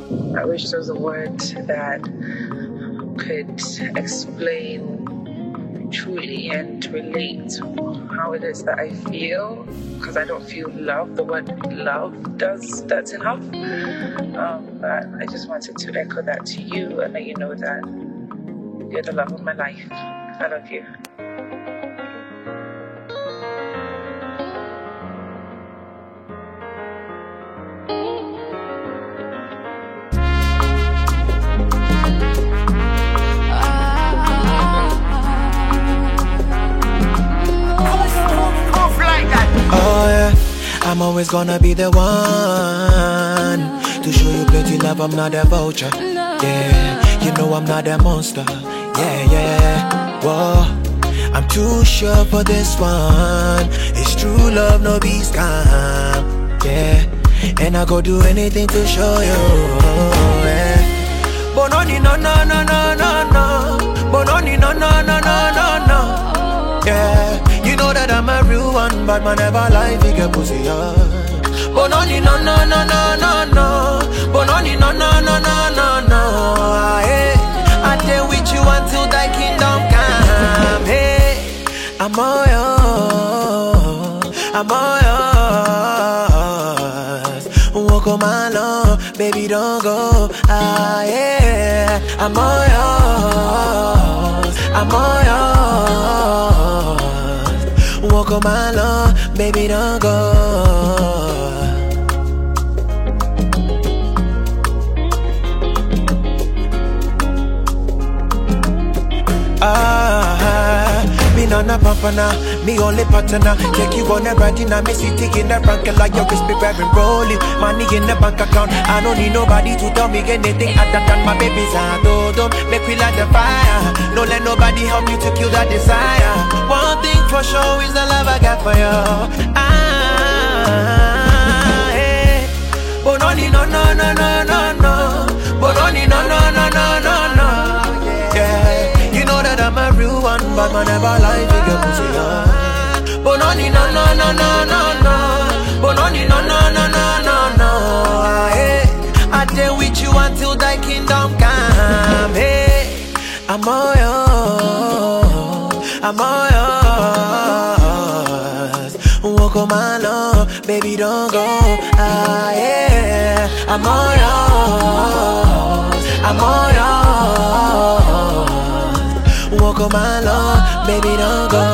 I wish there was a word that could explain truly and relate how it is that I feel, because I don't feel love. The word love that's enough. But I just wanted to echo that to you and let you know that you're the love of my life. I love you. I'm always gonna be the one to show you plenty love. I'm not a vulture. Yeah, you know I'm not a monster. Yeah. Whoa, I'm too sure for this one. It's true love, no be scam. Yeah, and I go do anything to show you. Yeah. Bononi no. Bononi no. Yeah, you know that I'm a real one, but man never lie, we get pussy up. Bononi no. Bononi no. Hey, I stay with you until thy kingdom come. Hey, I'm all yours. Walk on my lawn, baby, don't go. Yeah, I'm all yours. Walk on my lawn, baby, don't go. Me nana pampana, me only partner. Take you on a ride in a me city in a rank like your wrist be wearing rolling. Money in the bank account, I don't need nobody to tell me anything other than my baby's don't make we light the fire. Don't let nobody help you to kill that desire. One thing for sure is the love I got for you. Hey. Bononi no. Bononi no. Yeah, you know that I'm a real one, but man never lie, we get pussy up. Bononi no. Bononi no. Hey, I stay with you until thy kingdom come. Hey, I'm all yours. Walk on my lawn, baby, don't go. Yeah, I'm all yours. Walk on my lawn, baby, don't go.